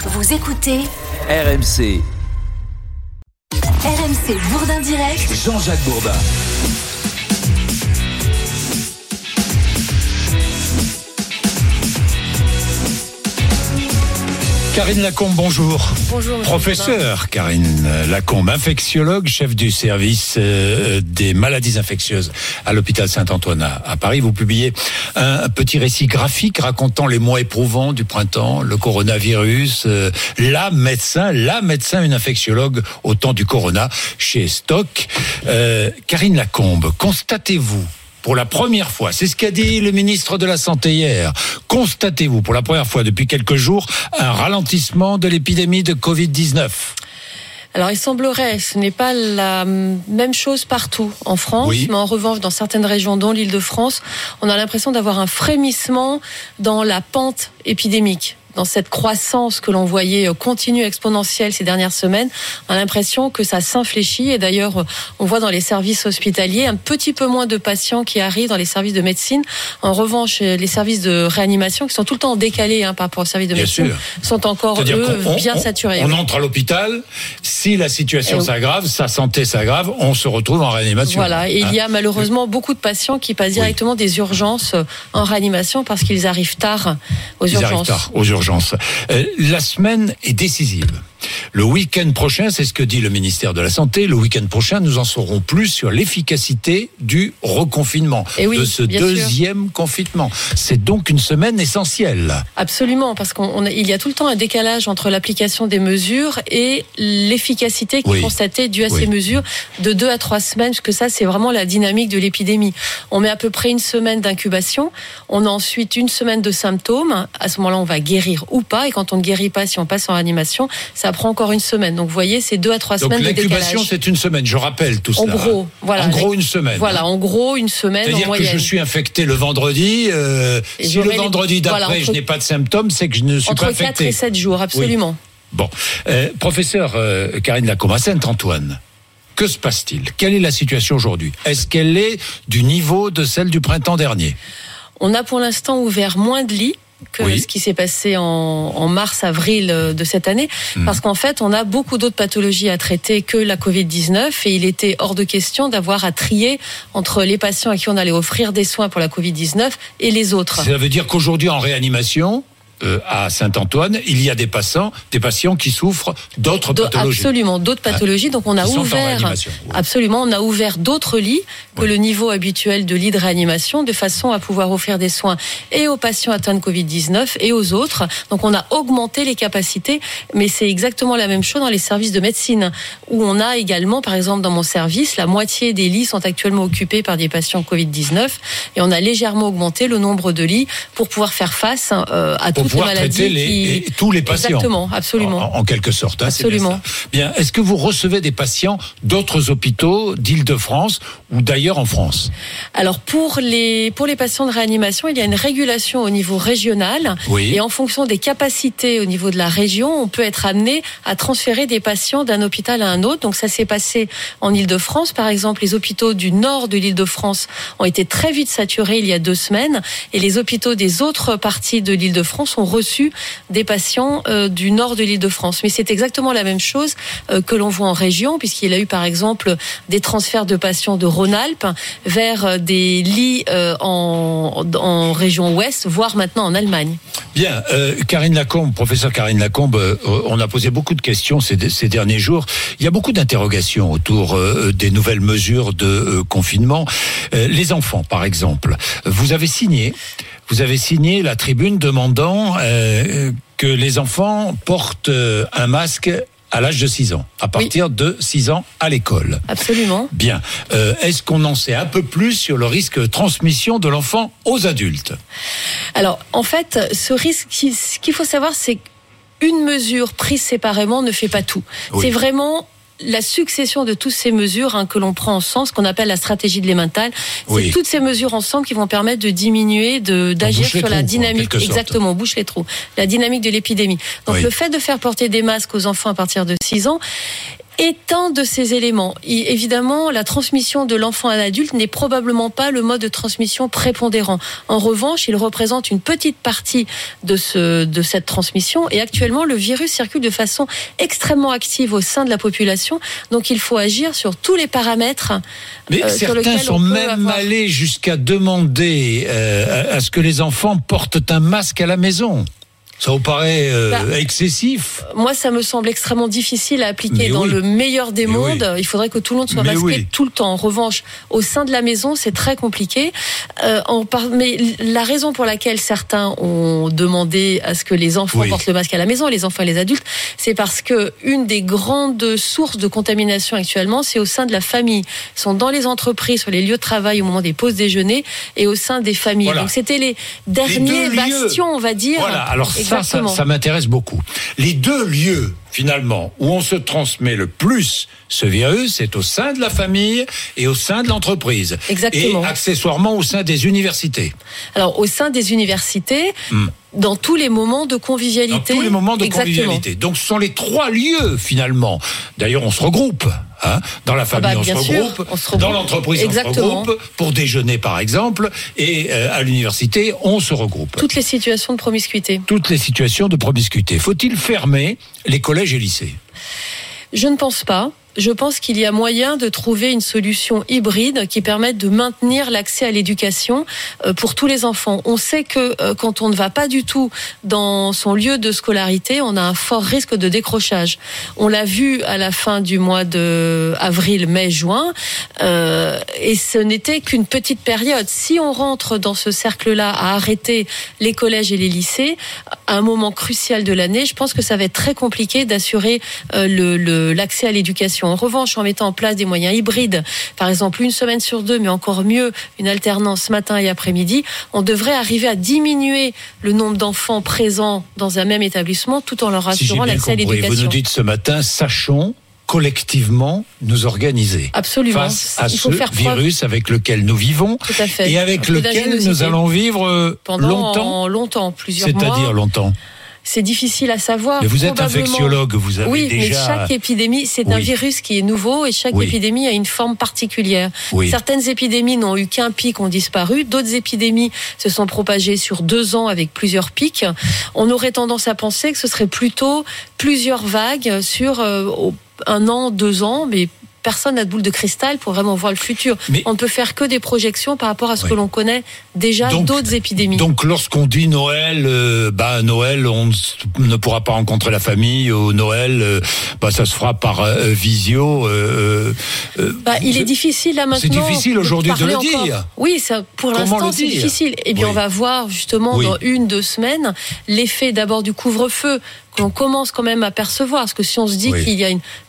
Vous écoutez RMC. RMC Bourdin Direct. Jean-Jacques Bourdin. Karine Lacombe, bonjour. Bonjour. Professeur Karine Lacombe, infectiologue, chef du service des maladies infectieuses à l'hôpital Saint-Antoine à Paris. Vous publiez un petit récit graphique racontant les mois éprouvants du printemps, le coronavirus, la médecin, une infectiologue au temps du corona chez Stock. Karine Lacombe, constatez-vous pour la première fois, c'est ce qu'a dit le ministre de la Santé hier, constatez-vous pour la première fois depuis quelques jours un ralentissement de l'épidémie de Covid-19 ? Alors il semblerait, ce n'est pas la même chose partout en France, oui. Mais en revanche dans certaines régions dont l'Île-de-France, on a l'impression d'avoir un frémissement dans la pente épidémique. Dans cette croissance que l'on voyait continue, exponentielle ces dernières semaines, on a l'impression que ça s'infléchit. Et d'ailleurs, on voit dans les services hospitaliers un petit peu moins de patients qui arrivent dans les services de médecine. En revanche, les services de réanimation, qui sont tout le temps décalés par rapport aux services de médecine, sont encore, bien saturés. On entre à l'hôpital, si la situation s'aggrave, sa santé s'aggrave, on se retrouve en réanimation. Voilà, et il y a malheureusement beaucoup de patients qui passent directement des urgences en réanimation parce qu'ils arrivent tard aux urgences. La semaine est décisive. Le week-end prochain, c'est ce que dit le ministère de la Santé, le week-end prochain, nous en saurons plus sur l'efficacité du reconfinement, de ce deuxième confinement. C'est donc une semaine essentielle. Absolument, parce qu'il y a tout le temps un décalage entre l'application des mesures et l'efficacité qui est constatée due à ces mesures de 2 à 3 semaines, parce que ça, c'est vraiment la dynamique de l'épidémie. On met à peu près une semaine d'incubation, on a ensuite une semaine de symptômes, à ce moment-là, on va guérir ou pas, et quand on ne guérit pas, si on passe en réanimation, ça prend encore une semaine. Donc vous voyez, c'est 2 à 3 semaines de décalage. Donc l'incubation, c'est une semaine, je rappelle tout cela. En gros, une semaine. Voilà, en gros, une semaine en moyenne. C'est-à-dire que je suis infecté le vendredi, si le vendredi d'après, je n'ai pas de symptômes, c'est que je ne suis pas infecté. Entre 4 et 7 jours, absolument. Oui. Bon. Professeur Karine Lacombe, à Saint-Antoine, que se passe-t-il ? Quelle est la situation aujourd'hui ? Est-ce qu'elle est du niveau de celle du printemps dernier ? On a pour l'instant ouvert moins de lits que ce qui s'est passé en mars-avril de cette année, parce qu'en fait, on a beaucoup d'autres pathologies à traiter que la Covid-19, et il était hors de question d'avoir à trier entre les patients à qui on allait offrir des soins pour la Covid-19 et les autres. Ça veut dire qu'aujourd'hui, en réanimation, à Saint-Antoine, il y a des patients qui souffrent d'autres pathologies. Absolument, d'autres pathologies. Donc on a ouvert d'autres lits que le niveau habituel de lits de réanimation, de façon à pouvoir offrir des soins et aux patients atteints de Covid-19 et aux autres. Donc on a augmenté les capacités, mais c'est exactement la même chose dans les services de médecine, où on a également, par exemple dans mon service, la moitié des lits sont actuellement occupés par des patients Covid-19, et on a légèrement augmenté le nombre de lits pour pouvoir faire face à toutes les maladies tous les patients. Exactement, absolument. En quelque sorte. Absolument. C'est bien. Est-ce que vous recevez des patients d'autres hôpitaux d'Île-de-France ou d'ailleurs en France ? Alors pour les patients de réanimation, il y a une régulation au niveau régional, et en fonction des capacités au niveau de la région, on peut être amené à transférer des patients d'un hôpital à un autre. Donc ça s'est passé en Île-de-France, par exemple. Les hôpitaux du nord de l'Île-de-France ont été très vite saturés il y a 2 semaines, et les hôpitaux des autres parties de l'Île-de-France ont reçu des patients du nord de l'Île-de-France. Mais c'est exactement la même chose que l'on voit en région, puisqu'il y a eu par exemple des transferts de patients de Rhône-Alpes vers des lits en région ouest, voire maintenant en Allemagne. Bien, Karine Lacombe, professeur Karine Lacombe, on a posé beaucoup de questions ces derniers jours. Il y a beaucoup d'interrogations autour des nouvelles mesures de confinement. Les enfants, par exemple, vous avez signé la tribune demandant que les enfants portent un masque à l'âge de 6 ans, à partir de 6 ans à l'école. Absolument. Bien. Est-ce qu'on en sait un peu plus sur le risque de transmission de l'enfant aux adultes ? Alors, en fait, ce risque, ce qu'il faut savoir, c'est qu'une mesure prise séparément ne fait pas tout. C'est vraiment la succession de toutes ces mesures que l'on prend ensemble, ce qu'on appelle la stratégie de l'Emmental. C'est toutes ces mesures ensemble qui vont permettre de diminuer, d'agir sur la dynamique. Exactement, on bouche les trous. La dynamique de l'épidémie. Donc le fait de faire porter des masques aux enfants à partir de 6 ans est un de ces éléments. Évidemment, la transmission de l'enfant à l'adulte n'est probablement pas le mode de transmission prépondérant. En revanche, il représente une petite partie de cette transmission. Et actuellement, le virus circule de façon extrêmement active au sein de la population. Donc, il faut agir sur tous les paramètres. Mais certains sont même allés jusqu'à demander à ce que les enfants portent un masque à la maison. Ça vous paraît excessif ? Moi, ça me semble extrêmement difficile à appliquer dans le meilleur des mondes. Oui. Il faudrait que tout le monde soit masqué tout le temps. En revanche, au sein de la maison, c'est très compliqué. Mais la raison pour laquelle certains ont demandé à ce que les enfants portent le masque à la maison, les enfants et les adultes, c'est parce que une des grandes sources de contamination actuellement, c'est au sein de la famille. Ils sont dans les entreprises, sur les lieux de travail au moment des pauses déjeuner et au sein des familles. Voilà. Donc c'était les derniers bastions, on va dire. Voilà. Alors ça m'intéresse beaucoup. Les deux lieux, finalement, où on se transmet le plus ce virus, c'est au sein de la famille et au sein de l'entreprise. Exactement. Et accessoirement au sein des universités. Alors, au sein des universités, dans tous les moments de convivialité. Dans tous les moments de convivialité. Donc, ce sont les trois lieux, finalement. D'ailleurs, on se regroupe. Dans la famille, on se regroupe. Dans l'entreprise, on se regroupe. Pour déjeuner, par exemple. Et à l'université, on se regroupe. Toutes les situations de promiscuité. Toutes les situations de promiscuité. Faut-il fermer les collèges et lycées ? Je ne pense pas. Je pense qu'il y a moyen de trouver une solution hybride qui permette de maintenir l'accès à l'éducation pour tous les enfants. On sait que quand on ne va pas du tout dans son lieu de scolarité, on a un fort risque de décrochage. On l'a vu à la fin du mois de avril, mai, juin, et ce n'était qu'une petite période. Si on rentre dans ce cercle-là à arrêter les collèges et les lycées, à un moment crucial de l'année, je pense que ça va être très compliqué d'assurer l'accès à l'éducation. En revanche, en mettant en place des moyens hybrides, par exemple une semaine sur 2, mais encore mieux, une alternance matin et après-midi, on devrait arriver à diminuer le nombre d'enfants présents dans un même établissement tout en leur assurant l'accès à l'éducation. Vous nous dites ce matin, sachons collectivement nous organiser. Absolument. Face à ce virus avec lequel nous vivons. Tout à fait. Et avec lequel nous allons vivre longtemps, plusieurs mois. C'est-à-dire longtemps. C'est difficile à savoir. Mais vous êtes infectiologue, vous avez déjà... Oui, mais chaque épidémie, c'est un virus qui est nouveau et chaque épidémie a une forme particulière. Certaines épidémies n'ont eu qu'un pic, ont disparu. D'autres épidémies se sont propagées sur 2 ans avec plusieurs pics. On aurait tendance à penser que ce serait plutôt plusieurs vagues sur 1 an, 2 ans, mais personne n'a de boule de cristal pour vraiment voir le futur. Mais on ne peut faire que des projections par rapport à ce que l'on connaît déjà d'autres épidémies. Donc lorsqu'on dit Noël, Noël, on ne pourra pas rencontrer la famille, au Noël, ça se fera par visio. Il est difficile là maintenant. C'est difficile aujourd'hui de le dire. Oui, ça, pour l'instant c'est difficile. Eh bien on va voir justement dans 1-2 semaines l'effet d'abord du couvre-feu qu'on commence quand même à percevoir. Parce que si on se dit qu'il y a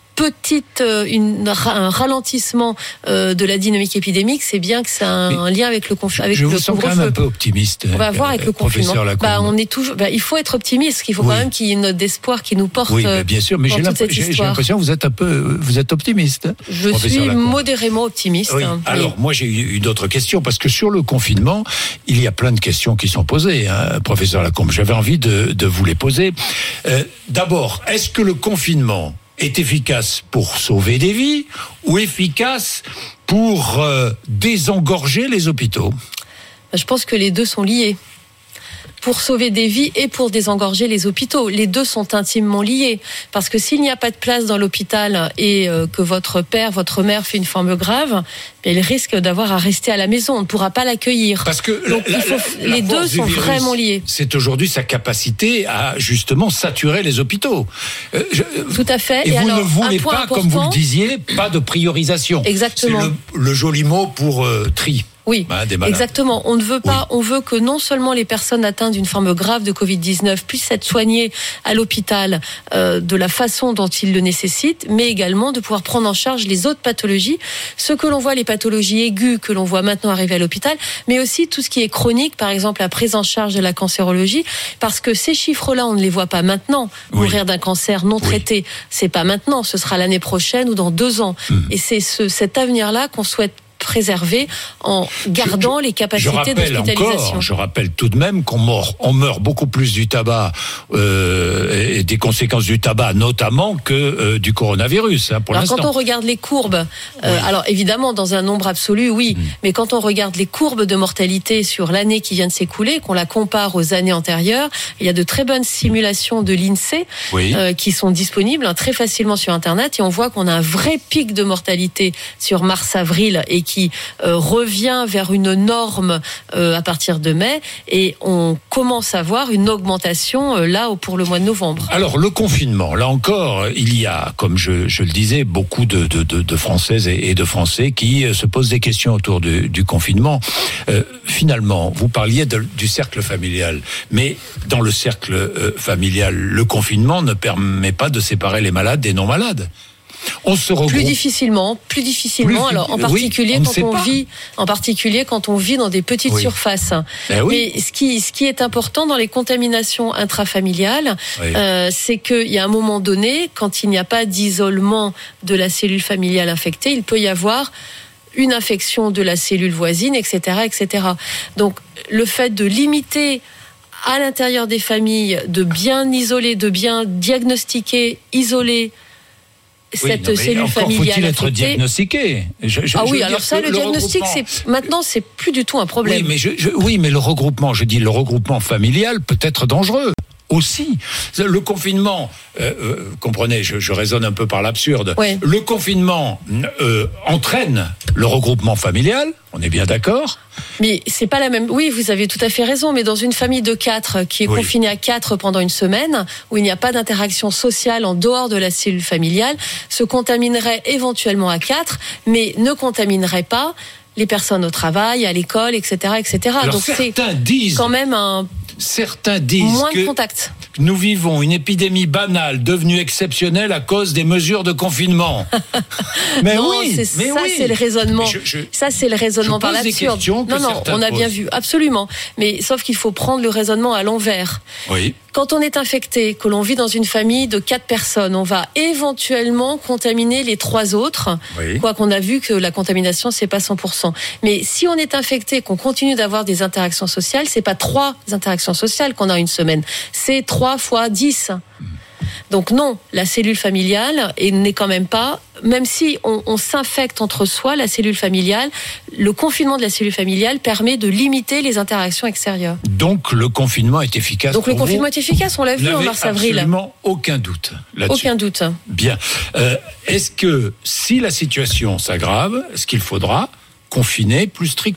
un ralentissement de la dynamique épidémique, c'est bien que ça a un lien avec le couvre-feu. Je vous sens quand même un peu optimiste. On va voir avec le confinement. On est toujours. Il faut être optimiste. Il faut quand même qu'il y ait une note d'espoir qui nous porte. Oui, bien sûr. Mais j'ai l'impression que vous êtes optimiste. Je suis modérément optimiste. Oui. Alors moi j'ai eu une autre question parce que sur le confinement, il y a plein de questions qui sont posées, professeur Lacombe. J'avais envie de vous les poser. D'abord, est-ce que le confinement est efficace pour sauver des vies ou efficace pour désengorger les hôpitaux ? Je pense que les deux sont liés. Pour sauver des vies et pour désengorger les hôpitaux. Les deux sont intimement liés. Parce que s'il n'y a pas de place dans l'hôpital et que votre père, votre mère fait une forme grave, il risque d'avoir à rester à la maison. On ne pourra pas l'accueillir. Parce que donc, les deux sont vraiment liés. C'est aujourd'hui sa capacité à justement saturer les hôpitaux. Tout à fait. Et vous ne voulez pas, comme vous le disiez, pas de priorisation. Exactement. C'est le joli mot pour tri. Oui, exactement. On ne veut pas, on veut que non seulement les personnes atteintes d'une forme grave de Covid-19 puissent être soignées à l'hôpital de la façon dont ils le nécessitent, mais également de pouvoir prendre en charge les autres pathologies, ce que l'on voit, les pathologies aiguës que l'on voit maintenant arriver à l'hôpital, mais aussi tout ce qui est chronique, par exemple la prise en charge de la cancérologie, parce que ces chiffres-là, on ne les voit pas maintenant. Mourir d'un cancer non traité, c'est pas maintenant, ce sera l'année prochaine ou dans 2 ans. Et c'est cet avenir-là qu'on souhaite préserver en gardant les capacités d'hospitalisation. Je rappelle tout de même qu'on meurt beaucoup plus du tabac et des conséquences du tabac notamment que du coronavirus pour l'instant. Quand on regarde les courbes, alors évidemment dans un nombre absolu, oui, mais quand on regarde les courbes de mortalité sur l'année qui vient de s'écouler, qu'on la compare aux années antérieures, il y a de très bonnes simulations de l'INSEE qui sont disponibles très facilement sur Internet, et on voit qu'on a un vrai pic de mortalité sur mars-avril et qui revient vers une norme à partir de mai, et on commence à voir une augmentation là pour le mois de novembre. Alors le confinement, là encore, il y a, comme je le disais, beaucoup de Françaises et de Français qui se posent des questions autour du confinement. Finalement, vous parliez du cercle familial, mais dans le cercle familial, le confinement ne permet pas de séparer les malades des non-malades. On se regroupe. Plus difficilement. Alors, en particulier quand on vit dans des petites surfaces. Mais ce qui est important dans les contaminations intrafamiliales, c'est qu'il y a un moment donné, quand il n'y a pas d'isolement de la cellule familiale infectée, il peut y avoir une infection de la cellule voisine, etc., etc. Donc, le fait de limiter à l'intérieur des familles, de bien isoler, de bien diagnostiquer, isoler cette cellule familiale faut-il être affectée. Diagnostiqué. Le diagnostic, c'est plus du tout un problème. Mais le regroupement familial peut être dangereux. Aussi, le confinement, comprenez, je raisonne un peu par l'absurde. Le confinement entraîne le regroupement familial, on est bien d'accord. Mais c'est pas la même. Oui, vous avez tout à fait raison. Mais dans une famille de 4 qui est confinée à 4 pendant une semaine, où il n'y a pas d'interaction sociale en dehors de la cellule familiale, se contaminerait éventuellement à 4, mais ne contaminerait pas les personnes au travail, à l'école, etc., etc. Alors, donc c'est quand même certains disent moins de contact. Nous vivons une épidémie banale devenue exceptionnelle à cause des mesures de confinement. C'est le raisonnement. Ça, c'est le raisonnement par l'absurde. On a bien vu, absolument. Mais sauf qu'il faut prendre le raisonnement à l'envers. Oui. Quand on est infecté, que l'on vit dans une famille de 4 personnes, on va éventuellement contaminer les 3 autres. Quoi qu'on a vu que la contamination, c'est pas 100%. Mais si on est infecté, qu'on continue d'avoir des interactions sociales, c'est pas 3 interactions sociales qu'on a une semaine. C'est 3 fois 10. Donc non, la cellule familiale n'est quand même pas, même si on s'infecte entre soi, la cellule familiale, le confinement de la cellule familiale permet de limiter les interactions extérieures. Donc le confinement est efficace. Donc le confinement est efficace, on l'a vu en mars-avril. Absolument aucun doute là-dessus. Aucun doute. Bien. Est-ce que si la situation s'aggrave, est-ce qu'il faudra confiner plus strictement ?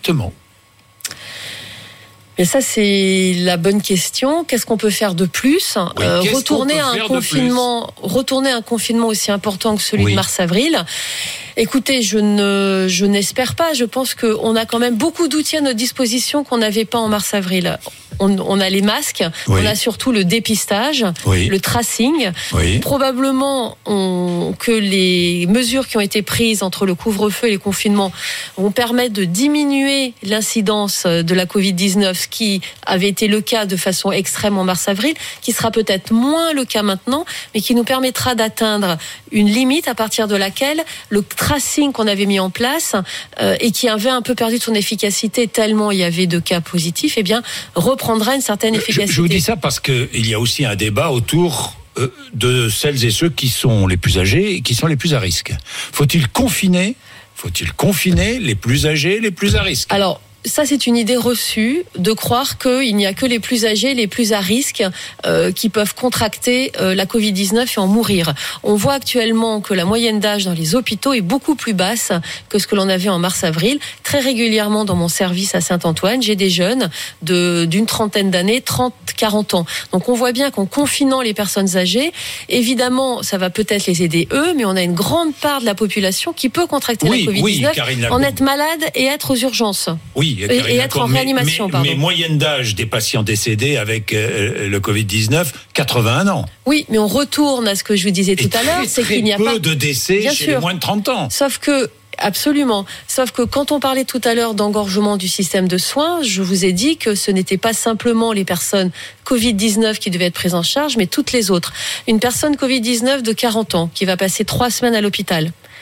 Mais ça, c'est la bonne question. Qu'est-ce qu'on peut faire de plus ? Retourner à un confinement aussi important que celui de mars-avril. Écoutez, je n'espère pas. Je pense qu'on a quand même beaucoup d'outils à notre disposition qu'on n'avait pas en mars-avril. On a les masques, on a surtout le dépistage, le tracing. Probablement que les mesures qui ont été prises entre le couvre-feu et les confinements vont permettre de diminuer l'incidence de la Covid-19, ce qui avait été le cas de façon extrême en mars-avril, qui sera peut-être moins le cas maintenant, mais qui nous permettra d'atteindre une limite à partir de laquelle le tracing qu'on avait mis en place et qui avait un peu perdu de son efficacité tellement il y avait de cas positifs, reprendra une certaine efficacité. Je vous dis ça parce qu'il y a aussi un débat autour de celles et ceux qui sont les plus âgés et qui sont les plus à risque. Faut-il confiner les plus âgés, les plus à risque ? Alors, ça, c'est une idée reçue de croire qu'il n'y a que les plus âgés, les plus à risque qui peuvent contracter la Covid-19 et en mourir. On voit actuellement que la moyenne d'âge dans les hôpitaux est beaucoup plus basse que ce que l'on avait en mars-avril. Très régulièrement dans mon service à Saint-Antoine, j'ai des jeunes d'une trentaine d'années, 30-40 ans. Donc on voit bien qu'en confinant les personnes âgées, évidemment, ça va peut-être les aider eux, mais on a une grande part de la population qui peut contracter la Covid-19, en être malade et être aux urgences. Et être en réanimation, pardon. Mais moyenne d'âge des patients décédés avec le Covid-19, 81 ans. Oui, mais on retourne à ce que je vous disais tout à l'heure, c'est qu'il n'y a pas peu de décès chez les moins de 30 ans. Absolument. Sauf que quand on parlait tout à l'heure d'engorgement du système de soins, je vous ai dit que ce n'était pas simplement les personnes Covid-19 qui devaient être prises en charge, mais toutes les autres. Une personne Covid-19 de 40 ans qui va passer 3 semaines à l'hôpital,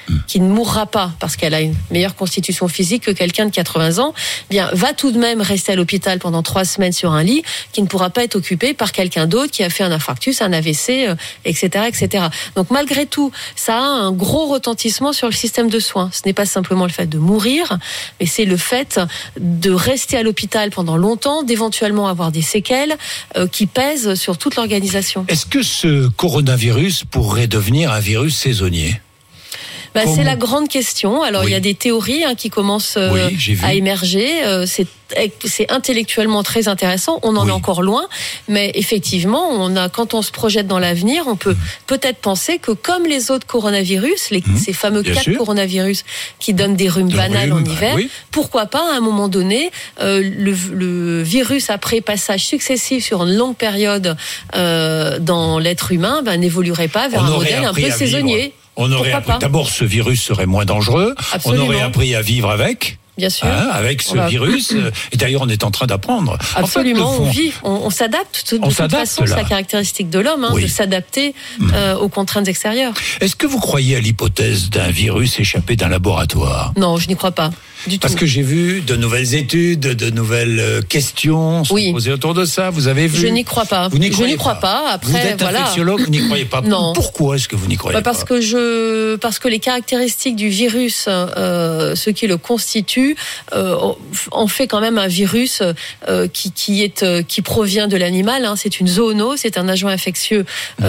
qui ne mourra pas parce qu'elle a une meilleure constitution physique que quelqu'un de 80 ans, bien, va tout de même rester à l'hôpital pendant 3 semaines sur un lit, qui ne pourra pas être occupé par quelqu'un d'autre qui a fait un infarctus, un AVC, etc., etc. Donc malgré tout, ça a un gros retentissement sur le système de soins. Ce n'est pas simplement le fait de mourir, mais c'est le fait de rester à l'hôpital pendant longtemps, d'éventuellement avoir des séquelles qui pèsent sur toute l'organisation. Est-ce que ce coronavirus pourrait devenir un virus saisonnier ? C'est la grande question. Alors, il y a des théories qui commencent à émerger. C'est intellectuellement très intéressant. On en est encore loin. Mais effectivement, quand on se projette dans l'avenir, on peut peut-être penser que comme les autres coronavirus, ces fameux 4 coronavirus qui donnent des rhumes banals en hiver, pourquoi pas, à un moment donné, le virus, après passage successif sur une longue période dans l'être humain, n'évoluerait pas vers un modèle un peu saisonnier. On aurait appris, d'abord, ce virus serait moins dangereux. Absolument. On aurait appris à vivre avec. Bien sûr. Avec ce virus. Et d'ailleurs, on est en train d'apprendre. Absolument, on vit, on s'adapte. De toute façon, c'est la caractéristique de l'homme, de s'adapter aux contraintes extérieures. Est-ce que vous croyez à l'hypothèse d'un virus échappé d'un laboratoire ? Non, je n'y crois pas. Parce que j'ai vu de nouvelles études, de nouvelles questions se poser autour de ça. Vous avez vu ? Je n'y crois pas. Vous n'y croyez je n'y crois pas. Après, vous êtes infectiologue, vous n'y croyez pas. Non. Pourquoi est-ce que vous n'y croyez pas ? Parce que les caractéristiques du virus, ce qui le constitue, en fait quand même un virus qui provient de l'animal. C'est une zoonose, c'est un agent infectieux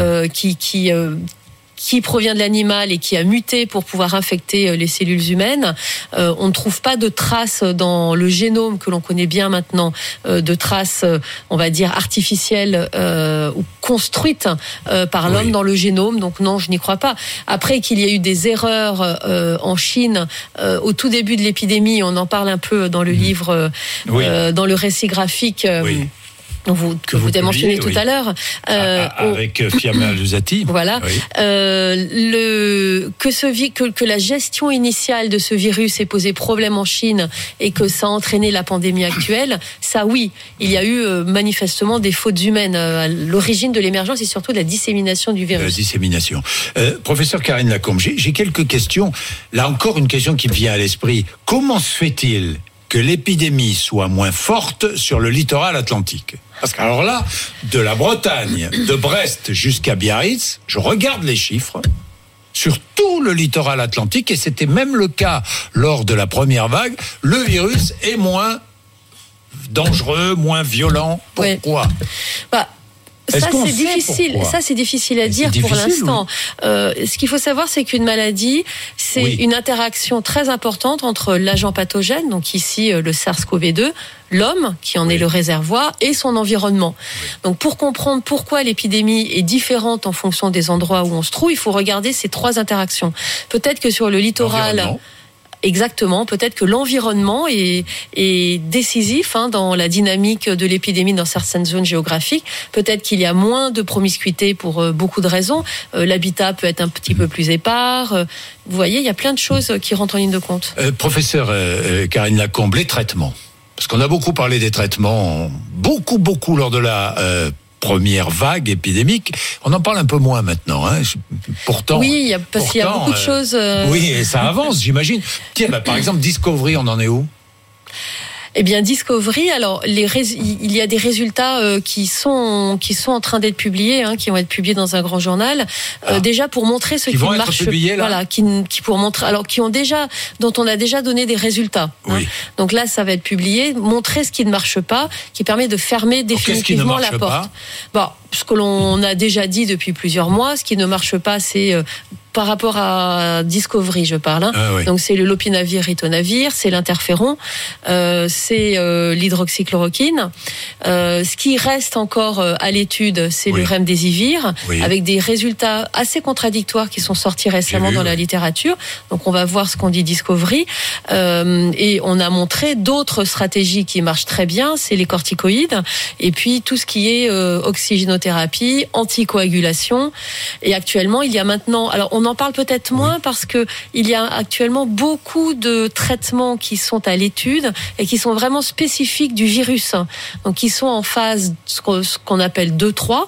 qui provient de l'animal et qui a muté pour pouvoir infecter les cellules humaines. On ne trouve pas de traces dans le génome que l'on connaît bien maintenant, de traces, on va dire, artificielles ou construites par l'homme dans le génome. Donc non, je n'y crois pas. Après qu'il y ait eu des erreurs en Chine au tout début de l'épidémie, on en parle un peu dans le livre, dans le récit graphique. Que vous avez mentionné tout à l'heure. Avec Fiamma Luzzati. Voilà. Oui. Que la gestion initiale de ce virus ait posé problème en Chine et que ça a entraîné la pandémie actuelle, ça oui, il y a eu manifestement des fautes humaines à l'origine de l'émergence et surtout de la dissémination du virus. Dissémination. Professeur Karine Lacombe, j'ai quelques questions. Là encore, une question qui me vient à l'esprit. Comment se fait-il que l'épidémie soit moins forte sur le littoral atlantique? Parce qu'alors là, de la Bretagne, de Brest jusqu'à Biarritz, je regarde les chiffres sur tout le littoral atlantique, et c'était même le cas lors de la première vague, le virus est moins dangereux, moins violent. Pourquoi ? Ça c'est difficile à dire pour l'instant. Ce qu'il faut savoir, c'est qu'une maladie, c'est une interaction très importante entre l'agent pathogène, donc ici le SARS-CoV-2, l'homme qui en est le réservoir, et son environnement. Donc pour comprendre pourquoi l'épidémie est différente en fonction des endroits où on se trouve, il faut regarder ces 3 interactions. Peut-être que sur le littoral... Exactement. Peut-être que l'environnement est décisif dans la dynamique de l'épidémie dans certaines zones géographiques. Peut-être qu'il y a moins de promiscuité pour beaucoup de raisons. L'habitat peut être un petit peu plus épars. Vous voyez, il y a plein de choses qui rentrent en ligne de compte. Professeur Karine Lacombe, les traitements. Parce qu'on a beaucoup parlé des traitements, beaucoup lors de la première vague épidémique. On en parle un peu moins maintenant. Pourtant, parce qu'il y a beaucoup de choses... Oui, et ça avance, j'imagine. Tiens, par exemple, Discovery, on en est où ? Eh bien, Discovery, alors il y a des résultats qui sont en train d'être publiés, qui vont être publiés dans un grand journal. Déjà pour montrer ce qui ne marche pas. Voilà, dont on a déjà donné des résultats. Oui. Donc là, ça va être publié, montrer ce qui ne marche pas, qui permet de fermer définitivement la porte. Ce que l'on a déjà dit depuis plusieurs mois, ce qui ne marche pas, c'est par rapport à Discovery, je parle. Donc c'est le lopinavir, ritonavir, c'est l'interféron, c'est l'hydroxychloroquine. Ce qui reste encore à l'étude, c'est le remdesivir, avec des résultats assez contradictoires qui sont sortis récemment dans la littérature. Donc on va voir ce qu'on dit Discovery. Et on a montré d'autres stratégies qui marchent très bien, c'est les corticoïdes, et puis tout ce qui est oxygénothérapie chimiothérapie, anticoagulation. Et actuellement, il y a maintenant, alors on en parle peut-être moins parce que il y a actuellement beaucoup de traitements qui sont à l'étude et qui sont vraiment spécifiques du virus. Donc qui sont en phase, ce qu'on appelle 2-3,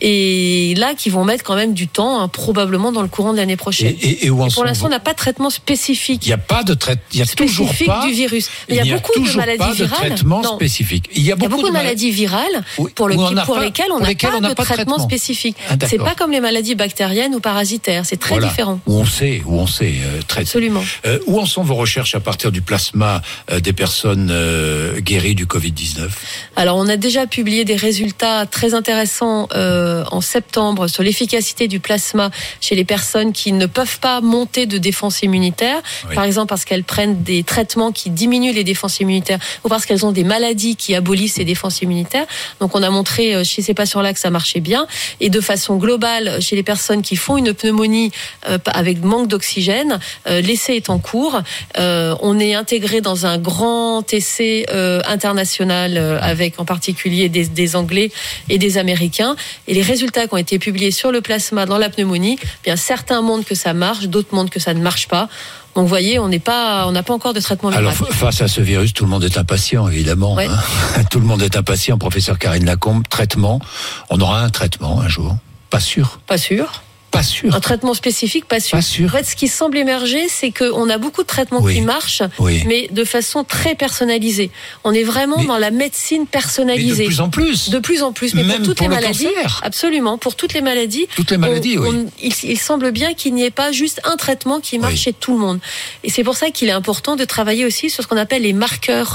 et là qui vont mettre quand même du temps, probablement dans le courant de l'année prochaine. Et pour l'instant, on n'a pas de traitement spécifique. Il n'y a pas de traitement, il y a toujours pas du virus. Il y a beaucoup de maladies virales. Traitement spécifique. Il y a beaucoup de maladies virales pour lesquelles on n'a pas de traitement spécifique. C'est pas comme les maladies bactériennes ou parasitaires. C'est très différent. Où on sait traiter. Absolument. Où en sont vos recherches à partir du plasma des personnes guéries du Covid-19? Alors, on a déjà publié des résultats très intéressants en septembre sur l'efficacité du plasma chez les personnes qui ne peuvent pas monter de défense immunitaire. Oui. Par exemple, parce qu'elles prennent des traitements qui diminuent les défenses immunitaires ou parce qu'elles ont des maladies qui abolissent ces défenses immunitaires. Donc, on a montré chez ces patients-là que ça marchait bien. Et de façon globale, chez les personnes qui font une pneumonie avec manque d'oxygène, l'essai est en cours. On est intégré dans un grand essai international avec en particulier des Anglais et des Américains. Et les résultats qui ont été publiés sur le plasma dans la pneumonie, bien certains montrent que ça marche, d'autres montrent que ça ne marche pas. Donc, vous voyez, on n'a pas encore de traitement miracle. Alors, face à ce virus, tout le monde est impatient, évidemment. Ouais. Tout le monde est impatient. Professeur Karine Lacombe, traitement. On aura un traitement un jour. Pas sûr. Pas sûr. Pas sûr. Un traitement spécifique, pas sûr. Pas sûr. En fait, ce qui semble émerger, c'est qu'on a beaucoup de traitements qui marchent, mais de façon très personnalisée. On est vraiment dans la médecine personnalisée. Mais de plus en plus. De plus en plus. Mais même pour toutes les maladies. Cancer. Absolument. Pour toutes les maladies. Toutes les maladies, il semble bien qu'il n'y ait pas juste un traitement qui marche chez tout le monde. Et c'est pour ça qu'il est important de travailler aussi sur ce qu'on appelle les marqueurs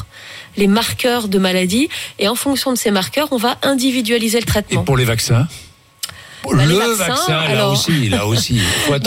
de maladies. Et en fonction de ces marqueurs, on va individualiser le traitement. Et pour les vaccins? Le vaccin, là aussi.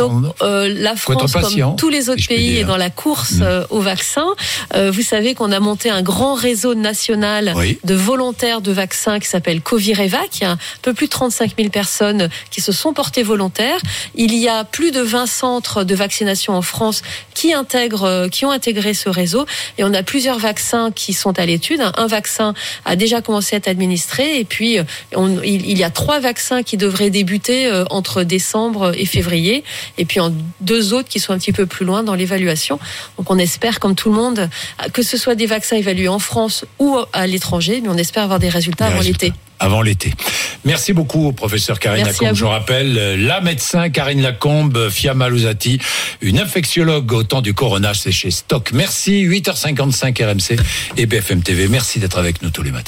La France, comme tous les autres pays, est dans la course au vaccin. Vous savez qu'on a monté un grand réseau national de volontaires de vaccins qui s'appelle Covirevac. Il y a un peu plus de 35 000 personnes qui se sont portées volontaires. Il y a plus de 20 centres de vaccination en France qui ont intégré ce réseau. Et on a plusieurs vaccins qui sont à l'étude. Un vaccin a déjà commencé à être administré. Et puis, il y a 3 vaccins qui devraient débuter entre décembre et février, et puis 2 autres qui sont un petit peu plus loin dans l'évaluation. Donc on espère, comme tout le monde, que ce soit des vaccins évalués en France ou à l'étranger, mais on espère avoir des résultats avant l'été. Avant l'été. Merci beaucoup, professeur Karine Lacombe. Je rappelle, la médecin Karine Lacombe, Fia Malouzati, une infectiologue au temps du Corona, c'est chez Stock. Merci, 8h55 RMC et BFM TV. Merci d'être avec nous tous les matins.